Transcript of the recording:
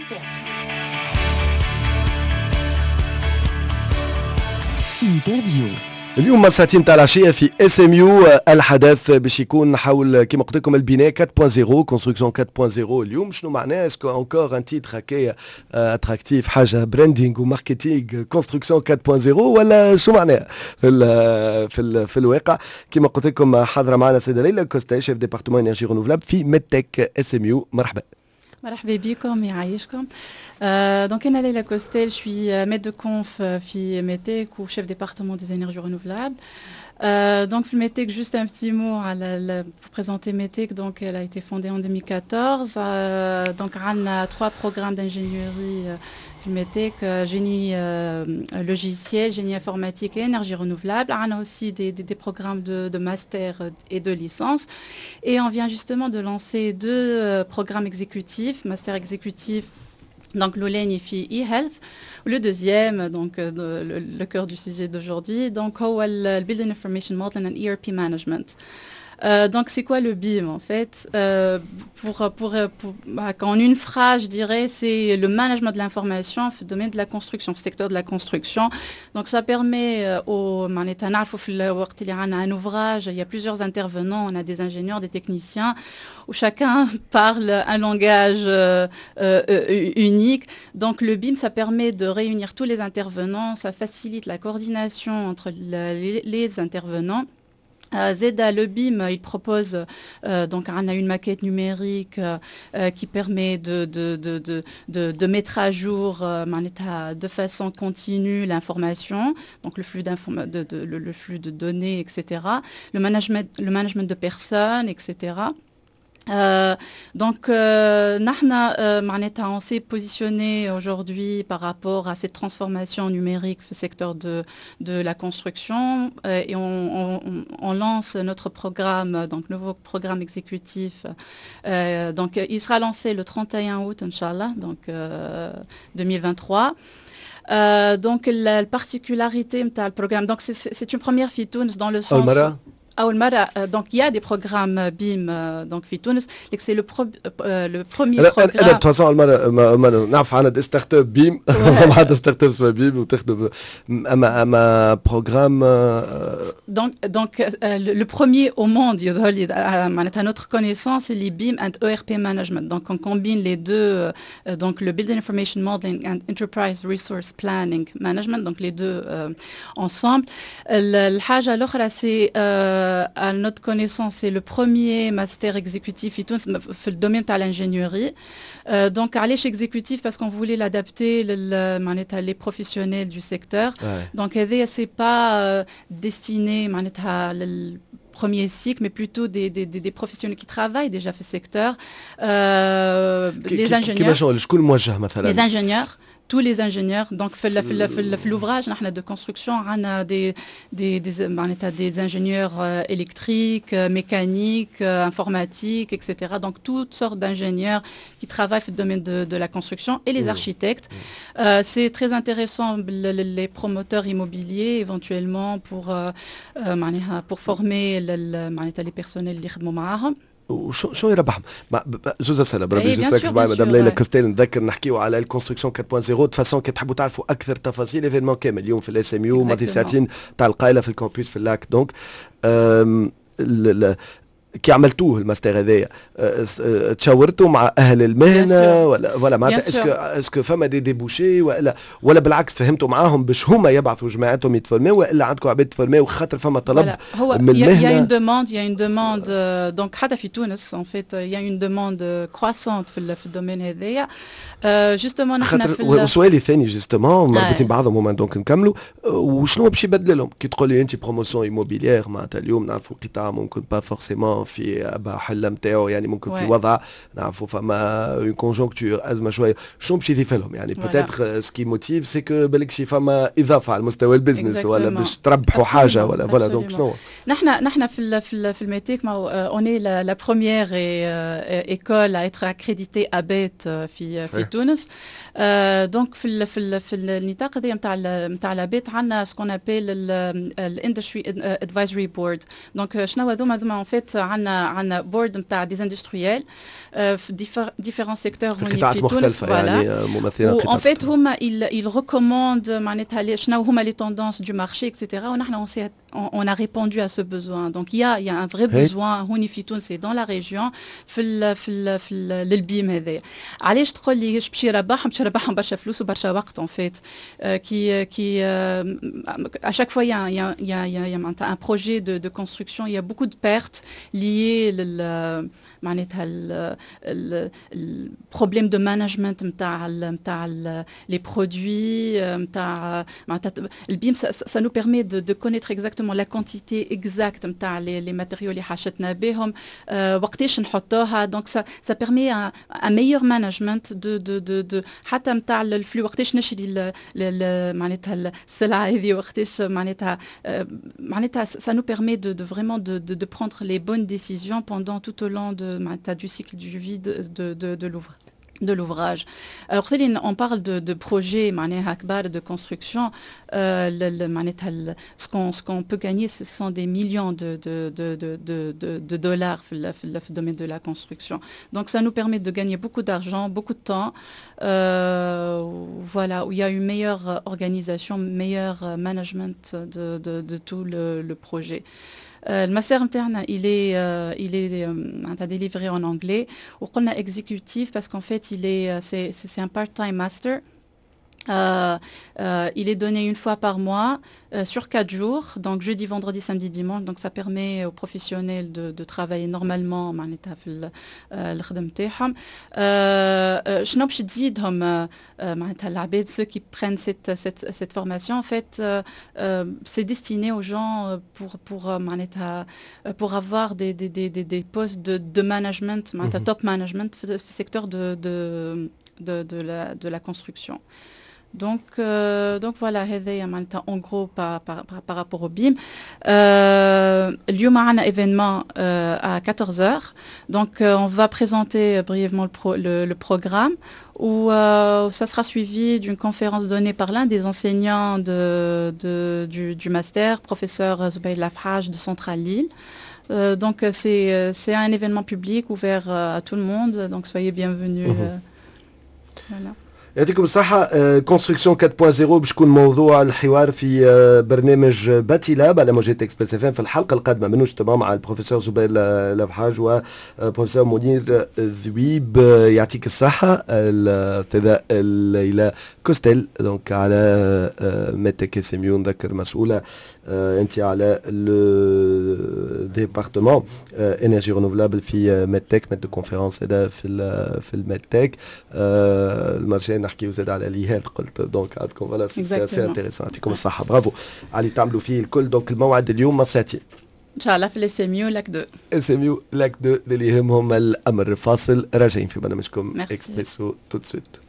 انترفيو. اليوم ساعتين تاع العشيه في اس ام يو. الحدث باش يكون حول كما قلت لكم البناء 4.0 كونستركسيون 4.0. اليوم شنو معناه اسكو انكور ان تيتر هكايا اتراكتيف حاجه براندينغ وماركتينغ كونستركسيون 4.0 ولا شو معناه في الواقع. كما قلت لكم حاضره معنا السيده ليلى كوستا شيف ديبارتمون انرجي رينوفلابل في ميدتك اس ام يو. مرحبا. مرحبا بكم يعيشكم. Donc أنا ليلى كوستيل, je suis maître de conf في METEC ou chef département des énergies renouvelables. Donc في METEC, juste un petit mot pour présenter METEC. Donc elle a été fondée en 2014. Donc on a 3 programmes d'ingénierie في METEC, génie logiciel, génie informatique et énergie renouvelable. On a aussi des programmes de master et de licence. Et on vient justement de lancer 2 programmes exécutifs, master exécutif. Donc l'OLEN في e-health. Le deuxième, donc le cœur du sujet d'aujourd'hui, donc le Building Information Modeling and ERP Management. Donc c'est quoi le BIM en fait? En une phrase, je dirais, c'est le management de l'information dans le domaine de la construction, dans le secteur de la construction. Donc ça permet un ouvrage, il y a plusieurs intervenants, on a des ingénieurs, des techniciens, où chacun parle un langage unique. Donc le BIM, ça permet de réunir tous les intervenants, ça facilite la coordination entre les intervenants. Zeda, le BIM, il propose donc on a une maquette numérique qui permet de mettre à jour de façon continue l'information, donc le flux de données, etc. Le management de personnes, etc. Donc on s'est positionné aujourd'hui par rapport à cette transformation numérique au secteur de la construction et on lance notre programme, donc nouveau programme exécutif. Donc il sera lancé le 31 août, Inch'Allah, donc 2023. Donc la particularité de le programme, donc c'est une première في تونس dans le sens donc il y a des programmes BIM donc في تونس, c'est le premier programme. انا بتوصل المره نعرف عن ستارت اب بيم ما عندها ستارت اب اسمها بيم وتخدم اما بروغرام. Donc le premier au monde à notre connaissance, c'est les BIM and ERP management. Donc on combine les deux, donc le Building Information Modeling and Enterprise Resource Planning Management, donc les deux ensemble. الحاجه الاخرى c'est à notre connaissance, c'est le premier master exécutif في le domaine de l'ingénierie. Donc, علاش exécutif parce qu'on voulait l'adapter les professionnels du secteur. Ouais. Donc, c'est pas destiné le premier cycle, mais plutôt des professionnels qui travaillent déjà في le secteur. Les ingénieurs. Les ingénieurs. Tous les ingénieurs, donc l'ouvrage de construction, on a des ingénieurs électriques, mécaniques, informatiques, etc. Donc toutes sortes d'ingénieurs qui travaillent dans le domaine de la construction et les architectes. C'est très intéressant les promoteurs immobiliers éventuellement pour former les personnels qui travaillent معاهم. وشو يربحهم؟ زوز اسئله بربي جست ركز معي مدام ليلى كوستيل. نذكر نحكيو على الكونستركسيون 4.0 تفاصيل كي تحبوا تعرفوا اكثر تفاصيل ايفينمون كامل اليوم في الاس ام يو ماضي ساعتين تاع القايله في الكامبيوس في اللاك. دونك كي عملتوه الماستر هذايا تشاورتوا مع اهل المهنه ولا معناتها اسكو فما دي ديبوشي ولا بالعكس فهمتوا معاهم باش هما يبعثوا جماعتهم يتفورميو ولا عندكم عباد تفورميو خاطر فما طلب من المهنه؟ Il y a une demande donc حتى في تونس en fait il y a une demande croissante في الدومين هذايا. جوستومون نحن في وسؤالي الثاني جوستومون مربوطين بعضهم هما دونك نكملوا. وشنو باش يبدل لهم كي تقول لي انت بروموسيون ايموبيليير معناتها اليوم نعرفوا قطاع ممكن با فورسيمون في حل نتاعو يعني ممكن في وضع نعرفوا فما اون كونجونكتور ازمه شويه. شنو باش يضيف لهم يعني بوتيتر سكي موتيف سي كو بالك شي فما اضافه على مستوى البيزنس ولا باش تربحوا حاجه ولا فوالا. دونك شنو نحن في الميتيك on est la première école à être accréditée ABET في تونس. دونك في النطاق هذا نتاع الابيت عندنا سكون ابيل الاندستري ادفايزري بورد. دونك شنو هذوما ان فيت عندنا بورد نتاع دي اندستريال في différents secteurs في قطاعات مختلفة يعني ممثلين وان فيت هما ils recommandent معناتها شنو هما les tendances du marché etc. ونحن on a répondu à ce besoin. Donc il y a un vrai besoin هوني في تونس dans la région في للبيم هذا. علاش تقول لي باش يربحهم برشا فلوس وبرشا وقت en fait qui à chaque fois il y a un projet de construction, il y a beaucoup de pertes liées معناتها البروبليم دو مانجمنت نتاع لي برودوي نتاع البيم ça nous permet de connaître exactement la quantité exacte نتاع les matériaux اللي حاجتنا بهم وقتاش نحطوها. donc ça permet un meilleur management de حتى نتاع الفلو وقتاش نشري معناتها السلعه هذه وقتاش معناتها ça nous permet de vraiment de prendre les bonnes décisions pendant tout au long du cycle du vie de l'ouvrage. Alors, on parle de projets de construction. Ce qu'on peut gagner, ce sont des millions de dollars dans le domaine de la construction. Donc, ça nous permet de gagner beaucoup d'argent, beaucoup de temps. Voilà, où il y a une meilleure organisation, meilleur management de tout le projet. Le master interne, il est délivré en anglais. On a exécutif parce qu'en fait, c'est un part-time master. Il est donné une fois par mois sur 4 jours, donc jeudi, vendredi, samedi, dimanche. Donc ça permet aux professionnels de travailler normalement في الخدمة تاعهم. شنو باش تزيدهم معناتها العباد ceux qui prennent cette formation en fait c'est destiné aux gens pour avoir des postes de management معناتها top management في secteur de la construction. Donc voilà, en gros par rapport au BIM. اليوم عندنا événement à 14h. Donc on va présenter brièvement le programme où ça sera suivi d'une conférence donnée par l'un des enseignants du master, professeur Zoubaïl Lafhaj de Centrale Lille. Donc c'est un événement public ouvert à tout le monde, donc soyez bienvenus. Voilà. يعطيكم الصحة. كونستركسيون 4.0 باش يكون موضوع الحوار في برنامج باتيلاب على موجات اكسبريس اف ام في الحلقة القادمة منه اجتماع مع البروفيسور زبير لافحاج وبروفيسور منير ذويب. يعطيك الصحة الأستاذة ليلى كوستيل دونك على ميتك اس ام يو نذكر مسؤولة انت على لو ديبارتمون انرجي رينوفلابل في ميتك ميت دو كونفيرونس هذا في الميتك. المرجان نحكيو زاد على ليهاب قلت دونك عندكم فوالا سي انتريسون. يعطيكم الصحة برافو على تعملوا فيه الكل. دونك الموعد اليوم مساتي ان شاء الله في الاس ام يو لاك 2 اس ام يو لاك 2 اللي يهمهم الامر. فاصل راجعين في برنامجكم اكسبريسو تو سويت.